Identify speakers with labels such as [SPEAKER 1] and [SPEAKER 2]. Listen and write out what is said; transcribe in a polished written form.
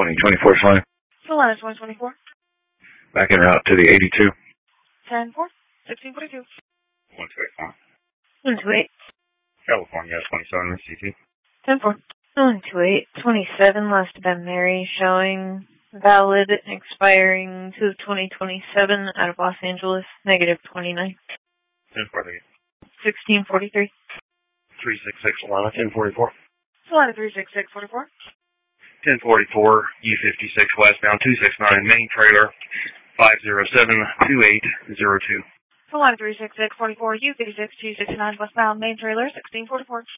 [SPEAKER 1] 2024 Slam.
[SPEAKER 2] Solana 2024.
[SPEAKER 1] Back en route to the 82.
[SPEAKER 2] 10-4, 1642.
[SPEAKER 1] 128.
[SPEAKER 2] 128.
[SPEAKER 1] California 27 CT.
[SPEAKER 2] 10-4. 128. 27 last have been Mary, showing valid, expiring to 2027 out of Los Angeles, negative 29.
[SPEAKER 1] 10-4.
[SPEAKER 2] 1643.
[SPEAKER 1] 366 Solana 1044.
[SPEAKER 2] Solana 36644.
[SPEAKER 1] 1044 U56 westbound 269 main trailer 5072802.
[SPEAKER 2] Solana 36644 U56 269 westbound main trailer 1644.